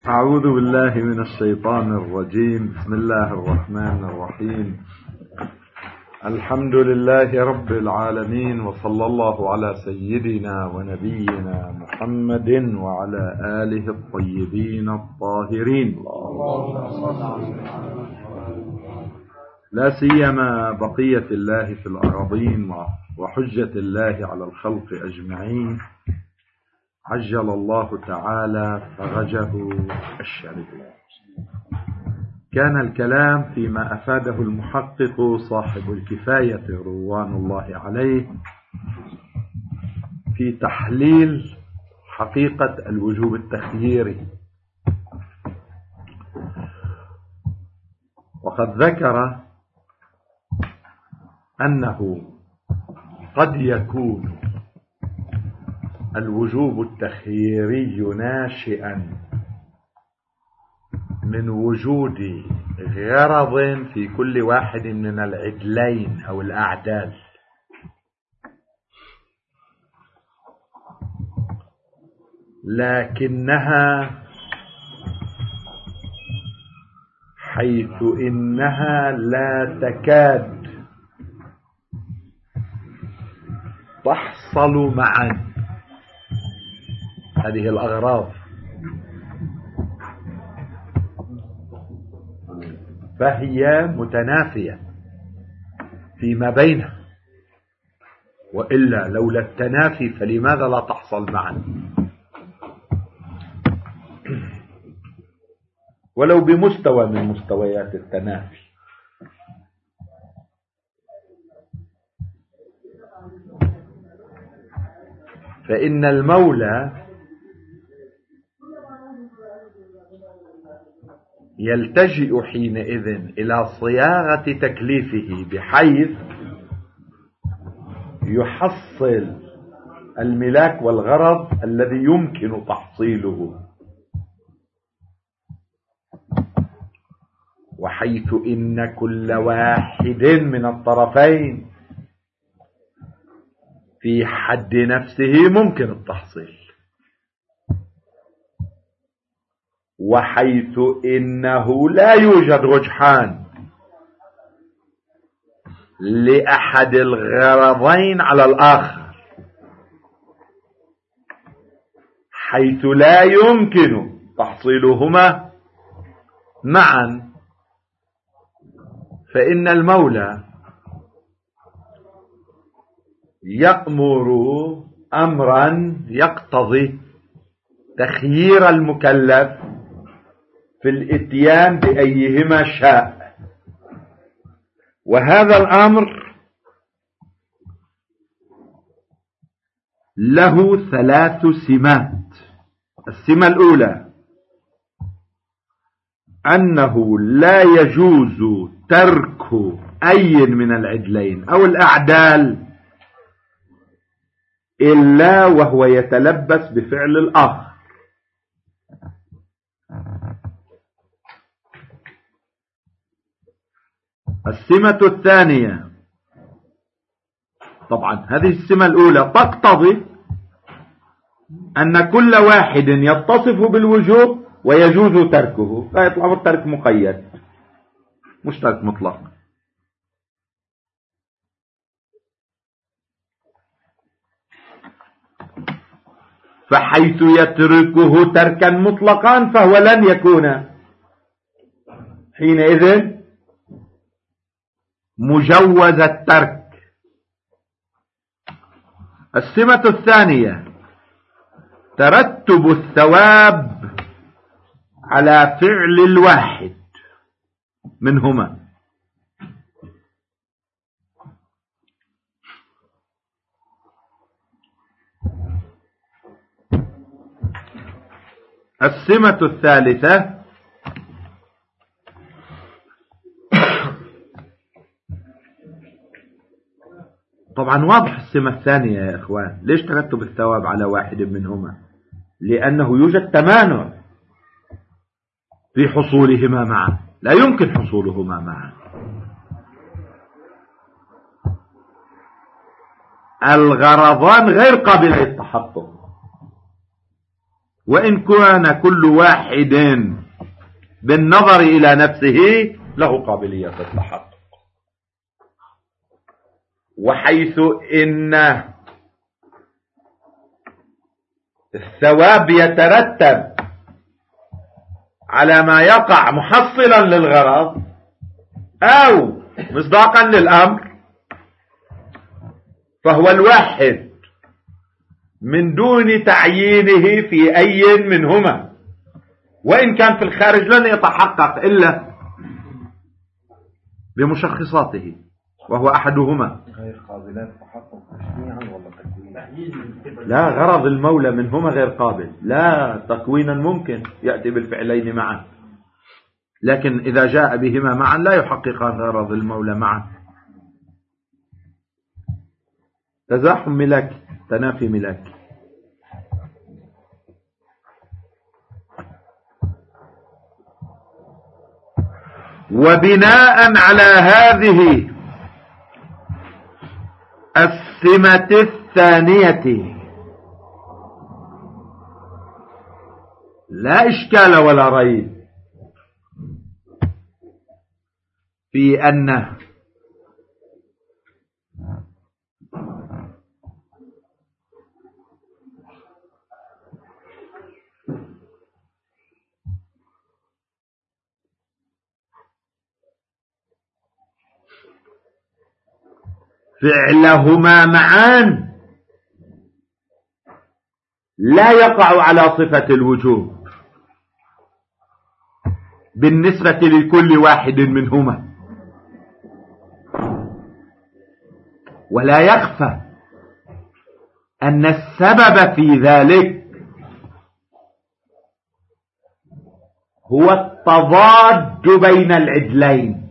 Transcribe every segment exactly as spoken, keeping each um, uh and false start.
أعوذ بالله من الشيطان الرجيم. بسم الله الرحمن الرحيم. الحمد لله رب العالمين، وصلى الله على سيدنا ونبينا محمد وعلى آله الطيبين الطاهرين، لا سيما بقية الله في الأراضين وحجة الله على الخلق أجمعين، عجل الله تعالى فرجه الشريف. كان الكلام فيما أفاده المحقق صاحب الكفاية رضوان الله عليه في تحليل حقيقة الوجوب التخييري، وقد ذكر أنه قد يكون الوجوب التخييري ناشئا من وجود غرض في كل واحد من العدلين أو الأعدال، لكنها حيث إنها لا تكاد تحصل معا، هذه الأغراض، فهي متنافية فيما بينها، وإلا لولا التنافي فلماذا لا تحصل معا ولو بمستوى من مستويات التنافي؟ فإن المولى يلتجئ حينئذ إلى صياغة تكليفه بحيث يحصل الملاك والغرض الذي يمكن تحصيله، وحيث إن كل واحد من الطرفين في حد نفسه ممكن التحصيل، وحيث إنه لا يوجد رجحان لأحد الغرضين على الآخر، حيث لا يمكن تحصيلهما معا، فإن المولى يأمر أمرا يقتضي تخيير المكلف في الاتيان بأيهما شاء، وهذا الأمر له ثلاث سمات. السمة الأولى أنه لا يجوز ترك أي من العدلين أو الأعدال إلا وهو يتلبس بفعل الآخر. السمة الثانية، طبعا هذه السمة الأولى تقتضي أن كل واحد يتصف بالوجوب ويجوز تركه، فيطلع الترك مقيد مش ترك مطلق. فحيث يتركه تركا مطلقا فهو لن يكون حينئذ مجوز الترك. السمة الثانية ترتب الثواب على فعل الواحد منهما. السمة الثالثة طبعا واضح السمة الثانية يا إخوان، ليش ترتب الثواب على واحد منهما؟ لأنه يوجد تمانع في حصولهما معا، لا يمكن حصولهما معا. الغرضان غير قابل للتحقق، وإن كان كل واحد بالنظر إلى نفسه له قابلية التحقق. وحيث إن الثواب يترتب على ما يقع محصلا للغرض أو مصداقا للأمر، فهو الواحد من دون تعيينه في أي منهما، وإن كان في الخارج لن يتحقق إلا بمشخصاته وهو أحدهما. غير قابلات تحقق تشريعا ولا تكوينا؟ لا، غرض المولى منهما غير قابل، لا تكوينا ممكن يأتي بالفعلين معا، لكن إذا جاء بهما معا لا يحقق غرض المولى معا. تزاحم ملاك، تنافي ملاك. وبناء على هذه السمة الثانية لا إشكال ولا ريب في أن فعلهما معا لا يقع على صفة الوجوب بالنسبة لكل واحد منهما، ولا يخفى أن السبب في ذلك هو التضاد بين العدلين،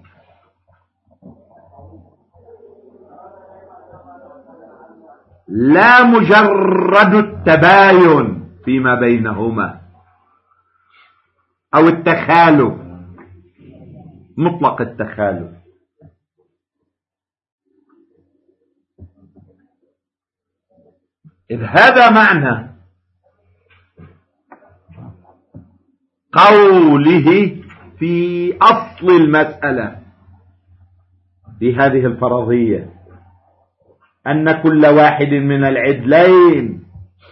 لا مجرد التباين فيما بينهما أو التخالف، مطلق التخالف. إذ هذا معنى قوله في أصل المسألة في هذه الفرضية أن كل واحد من العدلين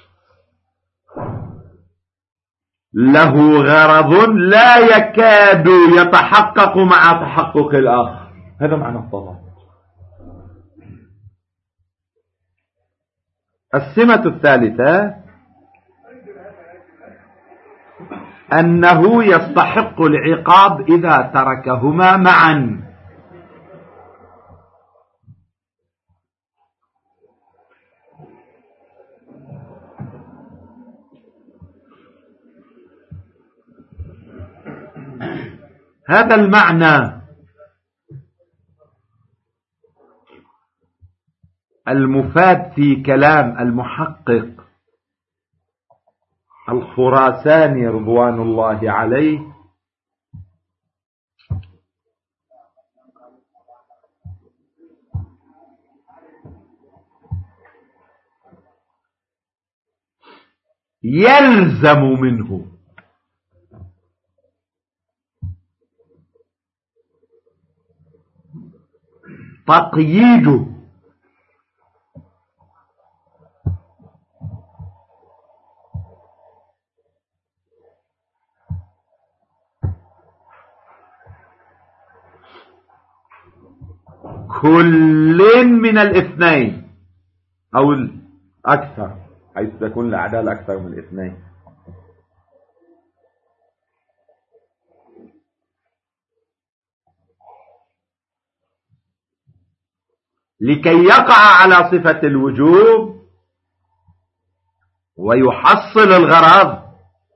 له غرض لا يكاد يتحقق مع تحقق الآخر. هذا معنى التضاد. السمة الثالثة أنه يستحق العقاب إذا تركهما معا، هذا المعنى المفاد في كلام المحقق الخراساني رضوان الله عليه يلزم منه تقييد كل من الاثنين أو الأكثر، حيث تكون الأعداد أكثر من الاثنين، لكي يقع على صفة الوجوب ويحصل الغرض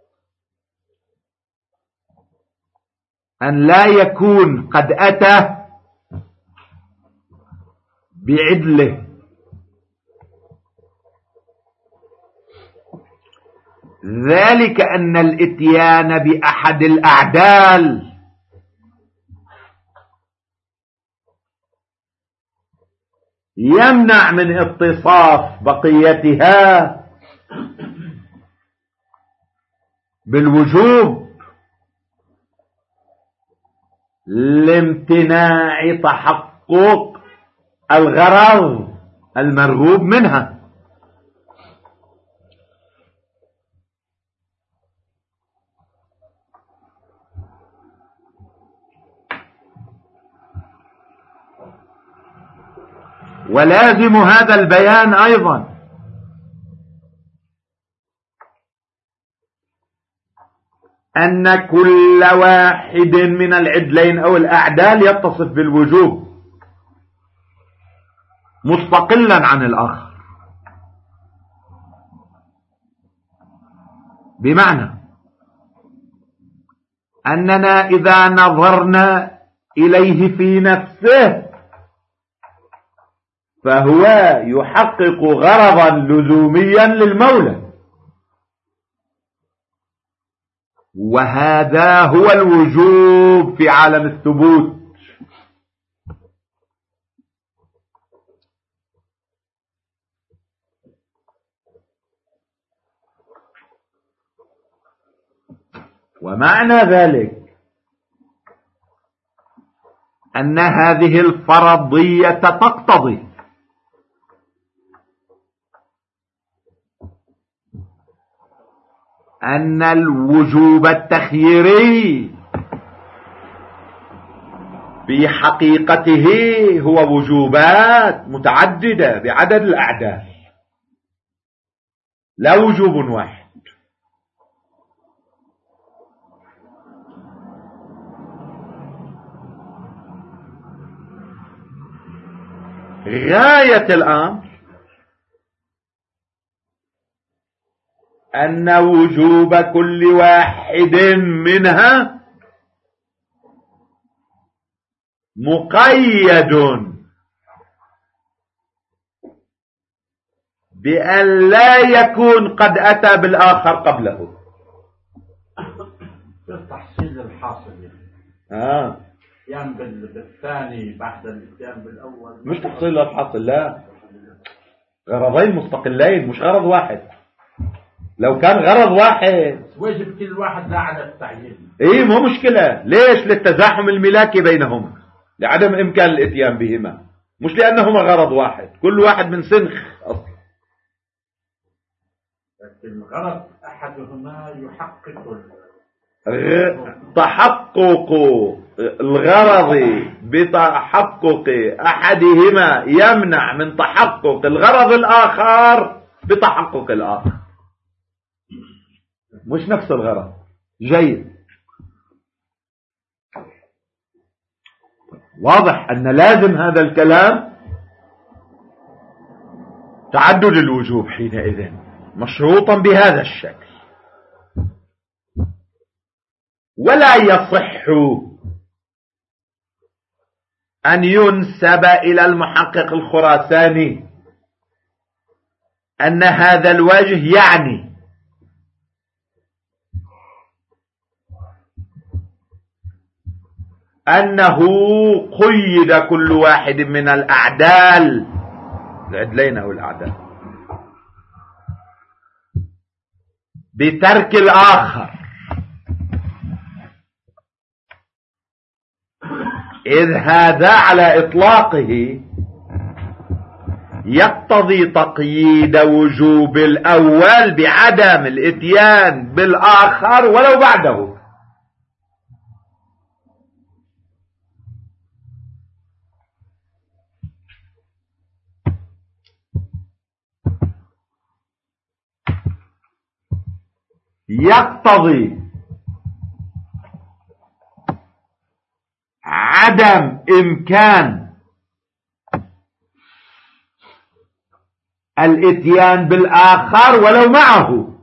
أن لا يكون قد أتى بعدله، ذلك أن الاتيان بأحد الأعدال يمنع من اتصاف بقيتها بالوجوب لامتناع تحقق الغرض المرغوب منها. ولازم هذا البيان أيضا أن كل واحد من العدلين أو الأعدال يتصف بالوجوب مستقلا عن الآخر، بمعنى أننا إذا نظرنا إليه في نفسه فهو يحقق غرضا لزوميا للمولى، وهذا هو الوجوب في عالم الثبوت. ومعنى ذلك أن هذه الفرضية تقتضي أن الوجوب التخييري في حقيقته هو وجوبات متعددة بعدد الأعداد، لا وجوب واحد. غاية الأمر أن وجوب كل واحد منها مقيد بأن لا يكون قد أتى بالآخر قبله. التحصيل الحاصل آه. يعني بالثاني بعد الاتيان بالأول مش تحصيل الحاصل، لا، غرضين مستقلين مش غرض واحد. لو كان غرض واحد واجب كل واحد لا على التعيين. ايه مو مشكلة. ليش؟ للتزاحم الملاكي بينهما، لعدم امكان الاتيان بهما، مش لانهما غرض واحد، كل واحد من سنخ اصلا. لكن غرض احدهما يحقق تحقق الغرض بتحقق احدهما يمنع من تحقق الغرض الاخر بتحقق الاخر، مش نفس الغرض. جيد. واضح أن لازم هذا الكلام تعدد الوجوب حينئذ مشروطا بهذا الشكل. ولا يصح أن ينسب إلى المحقق الخراساني أن هذا الوجه يعني أنه قيد كل واحد من الأعدال العدلين أو الأعدال بترك الآخر، إذ هذا على إطلاقه يقتضي تقييد وجوب الأول بعدم الإتيان بالآخر ولو بعده. يقتضي عدم إمكان الإتيان بالآخر ولو معه،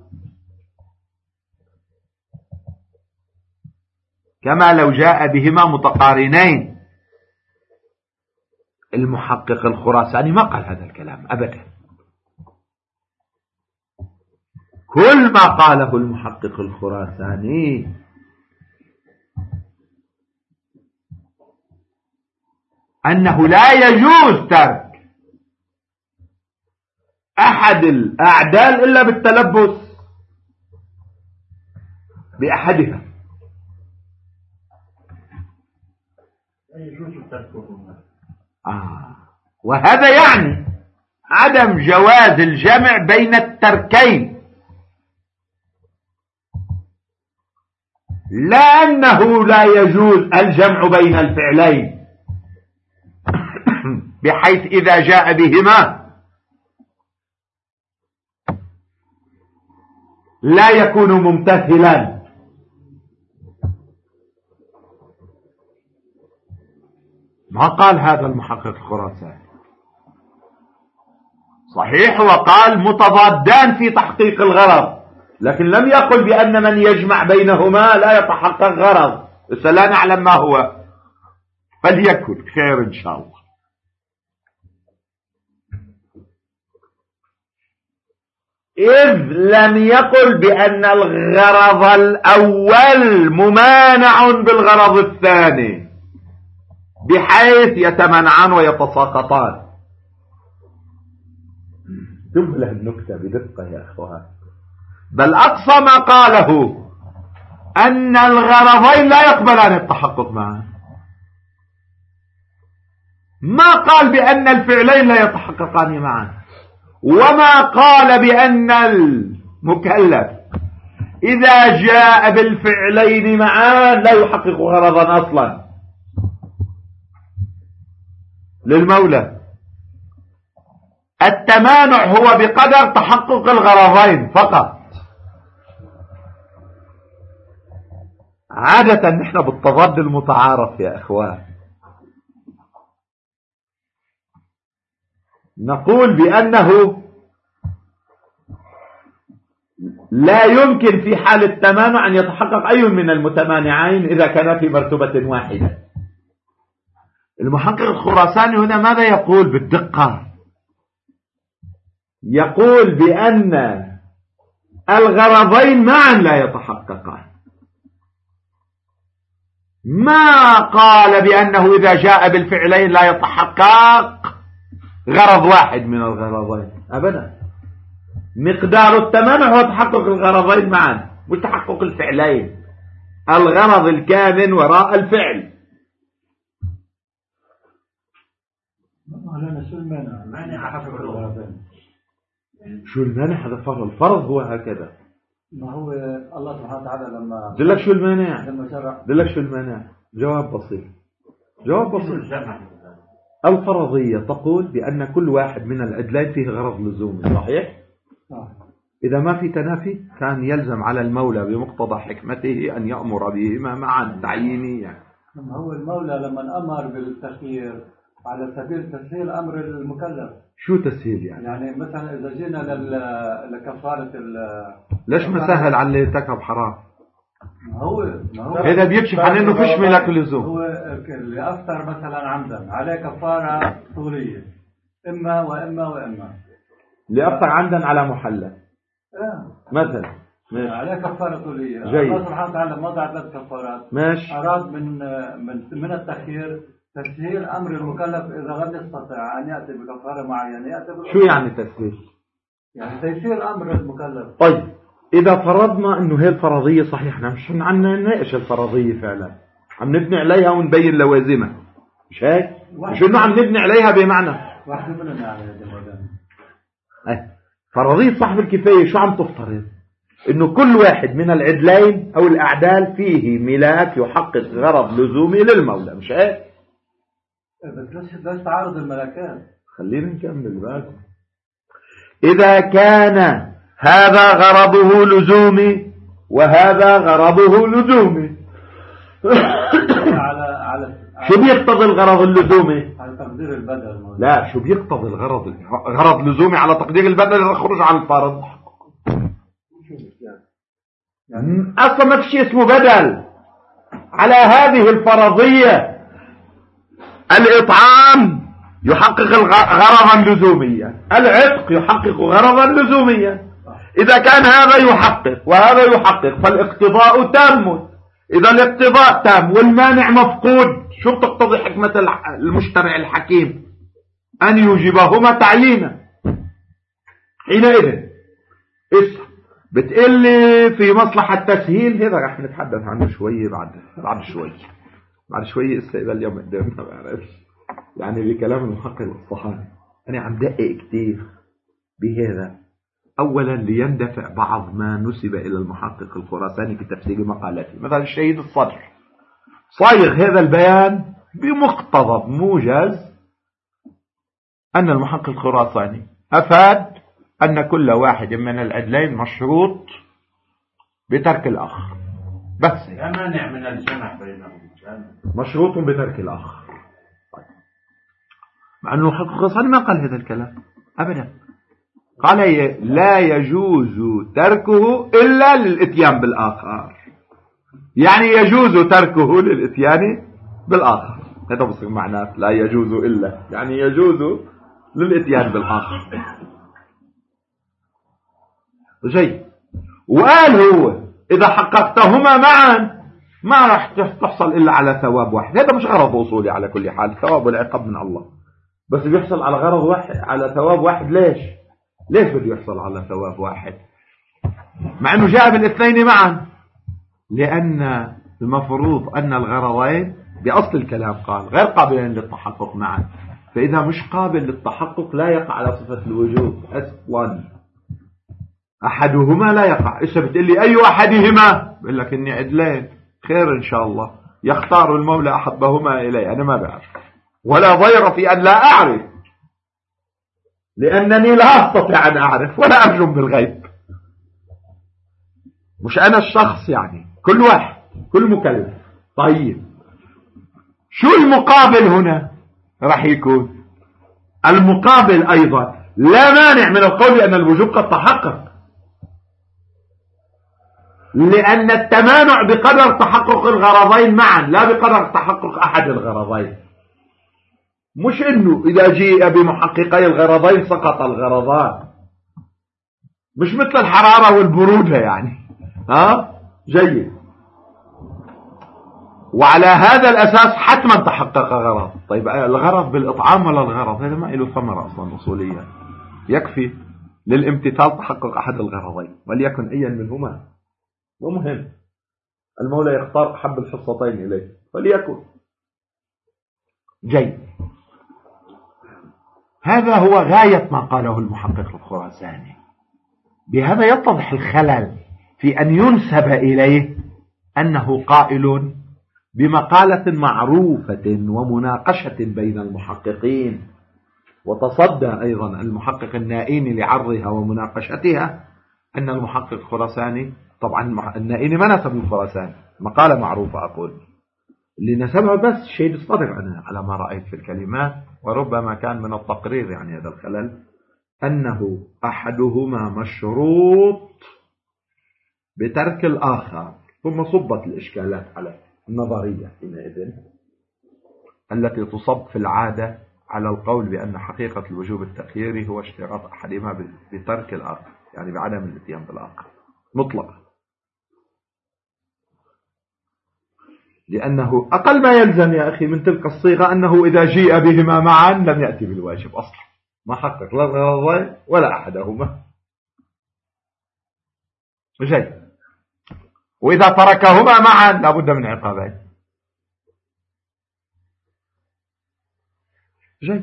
كما لو جاء بهما متقارنين. المحقق الخراساني ما قال هذا الكلام أبدا. كل ما قاله المحقق الخراساني أنه لا يجوز ترك أحد الأعدال إلا بالتلبس بأحدها. آه. وهذا يعني عدم جواز الجمع بين التركين، لا أنه لا يجوز الجمع بين الفعلين بحيث إذا جاء بهما لا يكون ممتثلا. ما قال هذا المحقق الخراساني، صحيح وقال متضادان في تحقيق الغرض، لكن لم يقل بأن من يجمع بينهما لا يتحقق غرض. لا نعلم ما هو، فليكن خير إن شاء الله. إذ لم يقل بأن الغرض الأول ممانع بالغرض الثاني بحيث يتمنعان ويتساقطان. انتبهوا النكتة بدقة يا أخوان. بل أقصى ما قاله أن الغرضين لا يقبلان التحقق معا، ما قال بأن الفعلين لا يتحققان معا، وما قال بأن المكلف إذا جاء بالفعلين معا لا يحقق غرضا أصلا للمولى. التمانع هو بقدر تحقق الغرضين فقط. عادة نحن بالتضاد المتعارف يا اخوان نقول بأنه لا يمكن في حال التمانع أن يتحقق أي من المتمانعين إذا كان في مرتبة واحدة. المحقق الخراساني هنا ماذا يقول بالدقة؟ يقول بأن الغرضين معا لا يتحققان، ما قال بأنه إذا جاء بالفعلين لا يتحقق غرض واحد من الغرضين أبدا. مقدار التمانع هو تحقق الغرضين معا مش تحقق الفعلين، الغرض الكامن وراء الفعل. شو المانع؟ مانع حقق الغرضين. شو المانع؟ هذا فرض، الفرض هو هكذا. ما هو الله سبحانه وتعالى لما دلك شو المانع؟ لما شرع دلك شو المانع؟ جواب بسيط، جواب بسيط. الفرضية تقول بأن كل واحد من العدلين فيه غرض لزومي، صحيح؟ صح. إذا ما في تنافي كان يلزم على المولى بمقتضى حكمته أن يأمر بهما معا تعيينيا. هو المولى لما أمر بالتخيير على سبيل تسهيل أمر المكلف. شو تسهيل يعني؟ يعني مثلا إذا جينا لل... لكفارة ال ليش مسهل على اللي ارتكب حرام؟ ما هو ما هو هذا بيكشف عن انه فيش ملك اللزوم. هو اللي أفطر مثلا عمدا عليه كفارة طولية، إما وإما وإما. اللي أفطر عمدا على محلل آه. مثلا ماشي. عليه كفارة طولية. جيد. الله سبحانه وتعالى وضع ثلاث كفارات. ماشي. أراد من من من التخيير تسهيل أمر المكلف إذا لم يستطع أن يأتي بكفارة معينة يأتي بكفارة. شو يعني تسهيل؟ يعني تيسير أمر المكلف. طيب إذا فرضنا إنه هي الفرضية صحيح، احنا مش عم نناقش الفرضية فعلا، عم نبني عليها ونبين لوازمها، مش هيك؟ مش إنه عم نبني عليها بمعنى واحد منهم يعني هذا أه. فرضية صاحب الكفاية شو عم تفترض؟ إنه كل واحد من العدلين أو الأعدال فيه ملاك يحقق غرض لزومي للمولى، مش هيك؟ بس ليش ليش تعارض الملكات؟ خلينا نكمل بقى. إذا كان هذا غرضه لزومي وهذا غرضه لزومي على على شو بيقتضي الغرض اللزومي؟ على تقدير البدل. لا، شو بيقتضي الغرض؟ غرض لزومي على تقدير البدل الخروج عن الفرض. يعني اصلا ما في شيء اسمه بدل على هذه الفرضية. الإطعام يحقق غرضا لزوميا، العتق يحقق غرضا لزوميا. إذا كان هذا يحقق وهذا يحقق فالاقتضاء تام. إذا الاقتضاء تام والمانع مفقود، شو تقتضي حكمة المشترع الحكيم؟ أن يوجبهما تعيينا. حينئذ بتقلي في مصلحة تسهيل، هذا رح نتحدث عنه شوي بعد بعد شوي بعد شوي استقبل اليوم قدامنا بعرف يعني بكلام المحقق الأصفهاني. أنا عم دقق كتير بهذا، أولا ليندفع بعض ما نسب إلى المحقق الخراساني في تفسير مقالته، مثلا الشهيد الصدر صايغ هذا البيان بمقتضى موجز أن المحقق الخراساني أفاد أن كل واحد من العدلين مشروط بترك الآخر، بس لا مانع من الجمع بينهم، مشروط بترك الآخر. مع أنه المحقق الخراساني ما قال هذا الكلام أبدا، قال لا يجوز تركه إلا للإتيان بالآخر، يعني يجوز تركه للإتيان بالآخر، هذا بصير معناه لا يجوز إلا يعني يجوز للإتيان بالآخر. جيد. وقال هو إذا حققتهما معا ما راح تحصل إلا على ثواب واحد، هذا مش غرض وصولي على كل حال، ثواب والعقاب من الله، بس بيحصل على غرض واحد، على ثواب واحد. ليش ليش بده يحصل على ثواب واحد مع أنه جاء بالاثنين معا؟ لأن المفروض أن الغرضين بأصل الكلام قال غير قابلين للتحقق معا، فإذا مش قابل للتحقق لا يقع على صفة الوجوب أصلا، أحدهما لا يقع. إيش بتقول لي أي أحدهما؟ بقول لك إني عدلين، خير إن شاء الله، يختار المولى أحبهما إلي، أنا ما بعرف ولا ضير في أن لا أعرف، لأنني لا أستطيع أن أعرف ولا أرجم بالغيب، مش أنا الشخص يعني، كل واحد كل مكلف. طيب شو المقابل هنا راح يكون؟ المقابل أيضا لا مانع من القول بأن الوجوب قد تحقق، لأن التمانع بقدر تحقق الغرضين معا لا بقدر تحقق أحد الغرضين، مش إنه إذا جيء بمحققي الغرضين سقط الغرضان، مش مثل الحرارة والبرودة يعني. ها جيد. وعلى هذا الأساس حتما تحقق غرض. طيب الغرض بالإطعام ولا الغرض؟ هذا ما له ثمرة أصلا أصوليا، يكفي للامتثال تحقق أحد الغرضين وليكن أيا منهما، ومهم المولى يختار أحب الحصتين إليه وليكن. جيد. هذا هو غاية ما قاله المحقق الخراساني. بهذا يتضح الخلل في أن ينسب إليه أنه قائل بمقالة معروفة ومناقشة بين المحققين، وتصدى أيضا المحقق النائيني لعرضها ومناقشتها، أن المحقق الخراساني، طبعا النائيني ما نسب الخراساني، مقالة معروفة أقول، اللي نسبها بس شهيد الصدر أنا على ما رأيت في الكلمات، وربما كان من التقرير يعني هذا الخلل، أنه أحدهما مشروط بترك الآخر، ثم صبت الإشكالات على النظرية حينئذ التي تصب في العادة على القول بأن حقيقة الوجوب التأخيري هو اشتراط أحدهما بترك الآخر، يعني بعدم الاتيان بالآخر مطلقا، لأنه أقل ما يلزم يا أخي من تلك الصيغة أنه إذا جيء بهما معا لم يأتي بالواجب أصلا، ما حقق لا الغرضين ولا أحدهما. جيد. وإذا تركهما معا لابد من عقابين. جيد.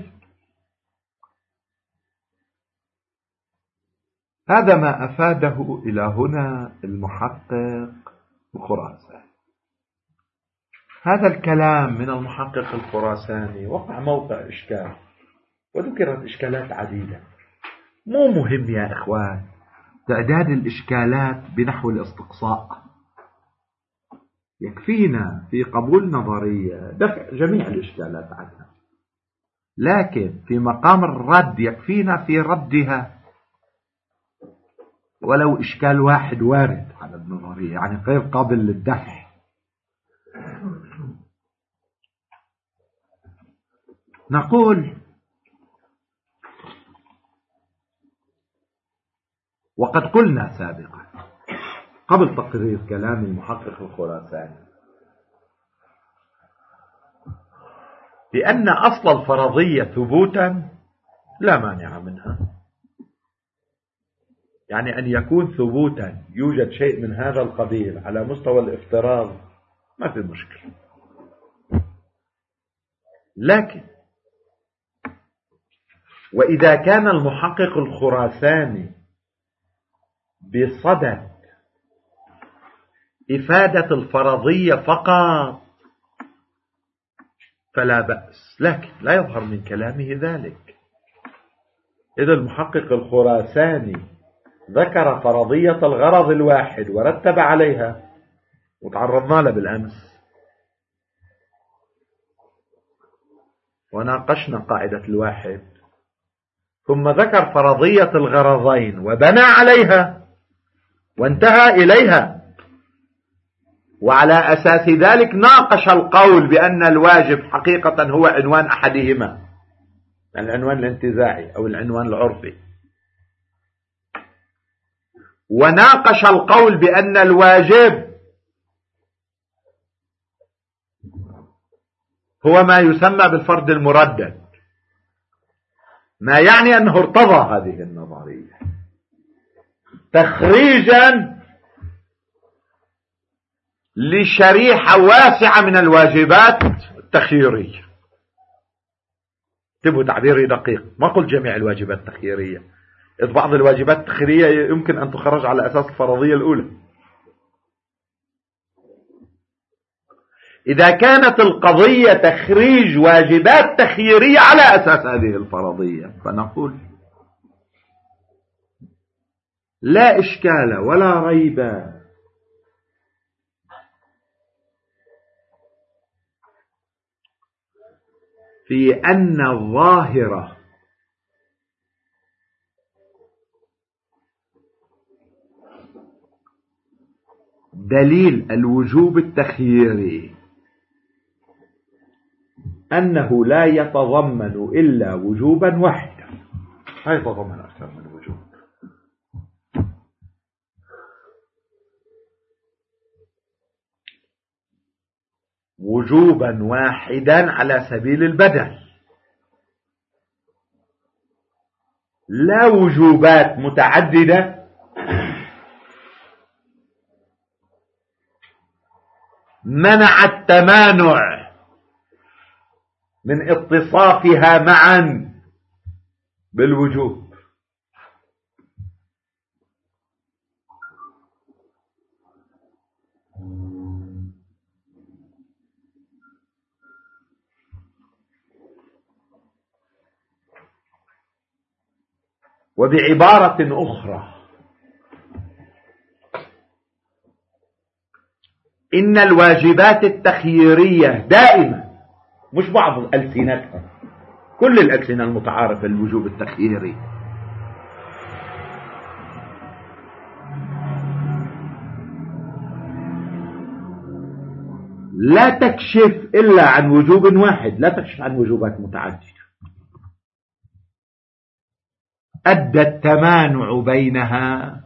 هذا ما أفاده إلى هنا المحقق الخراساني. هذا الكلام من المحقق الخراساني وقع موقع إشكال، وذكرت إشكالات عديدة. مو مهم يا إخوان تعداد الإشكالات بنحو الاستقصاء، يكفينا في قبول نظرية دفع جميع الإشكالات عنها، لكن في مقام الرد يكفينا في ردها ولو إشكال واحد وارد على النظرية، يعني غير قابل للدفع. نقول وقد قلنا سابقا قبل تقرير كلام المحقق الخراساني بأن أصل الفرضية ثبوتا لا مانع منها، يعني أن يكون ثبوتا يوجد شيء من هذا القبيل على مستوى الافتراض ما في مشكلة. لكن وإذا كان المحقق الخراساني بصدد إفادة الفرضية فقط فلا بأس، لكن لا يظهر من كلامه ذلك. إذا المحقق الخراساني ذكر فرضية الغرض الواحد ورتب عليها، وتعرضنا له بالأمس وناقشنا قاعدة الواحد، ثم ذكر فرضية الغرضين وبنى عليها وانتهى إليها، وعلى أساس ذلك ناقش القول بأن الواجب حقيقة هو عنوان أحدهما، العنوان الانتزاعي أو العنوان العرفي، وناقش القول بأن الواجب هو ما يسمى بالفرض المردد، ما يعني أنه ارتضى هذه النظرية تخريجا لشريحة واسعة من الواجبات التخييرية. انتبهوا تعبيري دقيق، ما قلت جميع الواجبات التخييرية، إذ بعض الواجبات التخييرية يمكن أن تخرج على أساس الفرضية الأولى. إذا كانت القضية تخريج واجبات تخييرية على أساس هذه الفرضية فنقول لا إشكال ولا ريب في أن الظاهرة دليل الوجوب التخييري أنه لا يتضمن إلا وجوبا واحدا، لا يتضمن أكثر من وجوب. وجوبا واحدا على سبيل البدل، لا وجوبات متعددة منع التمانع من اتصافها معا بالوجوب. وبعبارة أخرى، إن الواجبات التخييرية دائما، مش بعض ألسنتها، كل الألسنة المتعارفة الوجوب التخييري، لا تكشف إلا عن وجوب واحد، لا تكشف عن وجوبات متعددة. أدى التمانع بينها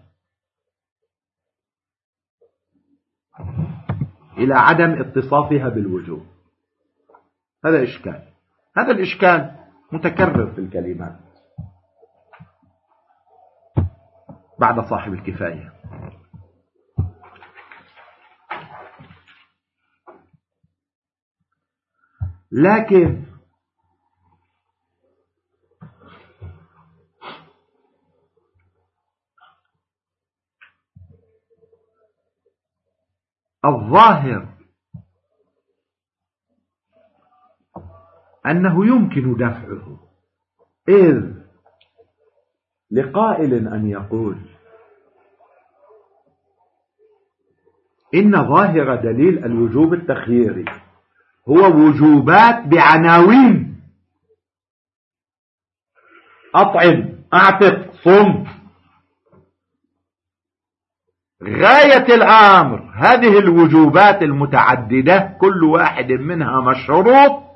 إلى عدم اتصافها بالوجوب. هذا إشكال، هذا الإشكال متكرر في الكلمات بعد صاحب الكفاية. لكن الظاهر أنه يمكن دفعه، إذ لقائل أن يقول إن ظاهر دليل الوجوب التخييري هو وجوبات بعناوين: أطعم، أعتق، صم. غاية الأمر هذه الوجوبات المتعددة كل واحد منها مشروط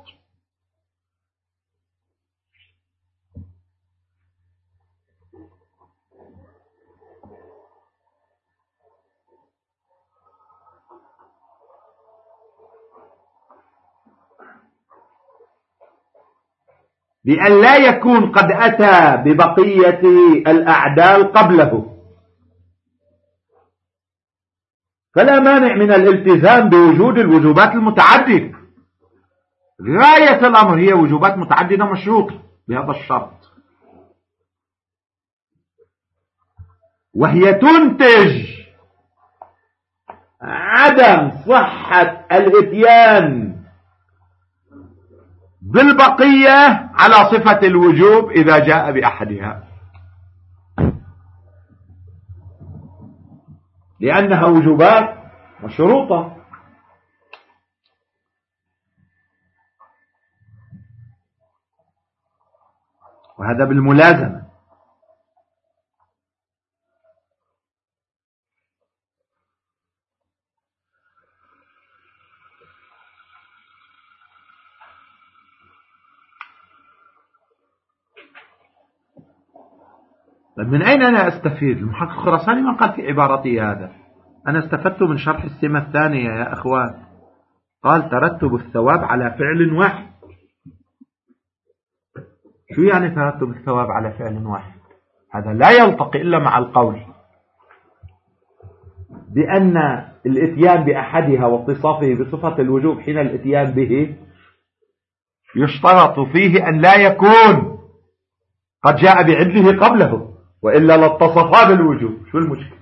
بأن لا يكون قد أتى ببقية الأعدال قبله. فلا مانع من الالتزام بوجود الوجوبات المتعددة. غاية الأمر هي وجوبات متعددة مشروطة بهذا الشرط، وهي تنتج عدم صحة الإتيان بالبقية على صفة الوجوب إذا جاء بأحدها، لأنها وجوبات مشروطة. وهذا بالملازمة. طيب من أين أنا أستفيد؟ المحقق الخراساني ما قال في عبارتي هذا، أنا استفدت من شرح السمة الثانية يا أخوان. قال ترتب الثواب على فعل واحد. شو يعني ترتب الثواب على فعل واحد؟ هذا لا يلتقي إلا مع القول بأن الإتيان بأحدها واتصافه بصفة الوجوب حين الإتيان به يشترط فيه أن لا يكون قد جاء بعدله قبله، وإلا لاتصفا بالوجوب. شو المشكلة؟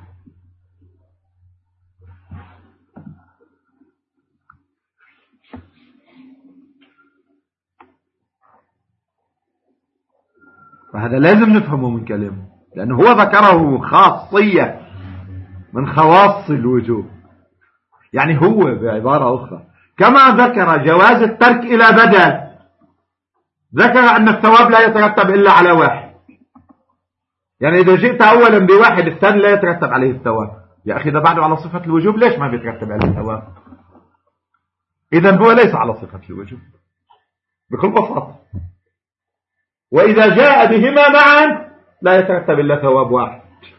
فهذا لازم نفهمه من كلامه، لأنه هو ذكره خاصية من خواص الوجوب. يعني هو بعبارة أخرى كما ذكر جواز الترك إلى بدل، ذكر أن الثواب لا يترتب إلا على واحد. يعني إذا جئت أولا بواحد الثاني لا يترتب عليه الثواب. يا أخي إذا بعده على صفة الوجوب ليش ما بيترتب عليه الثواب؟ إذن هو ليس على صفة الوجوب بكل بساطة. وإذا جاء بهما معا لا يترتب إلا ثواب واحد،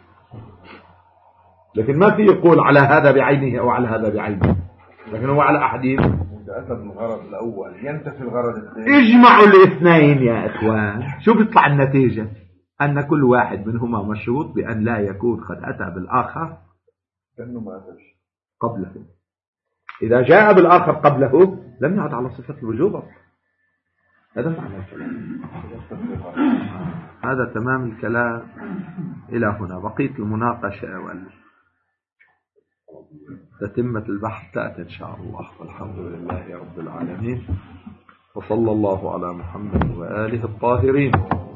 لكن ما في يقول على هذا بعينه أو على هذا بعينه، لكن هو على أحدهم. متأثر من الغرض الأول ينتفي الغرض الثاني. اجمعوا الاثنين يا إخوان. شو بيطلع النتيجة؟ أن كل واحد منهما مشروط بأن لا يكون قد أتى بالآخر كأنه ما أتش قبله. إذا جاء بالآخر قبله لم يعد على صفة الوجوب. هذا معنى الكلام، هذا تمام الكلام. إلى هنا بقية المناقشة وتتمة البحث تأتي إن شاء الله. والحمد لله رب العالمين، وصلى الله على محمد وآله الطاهرين.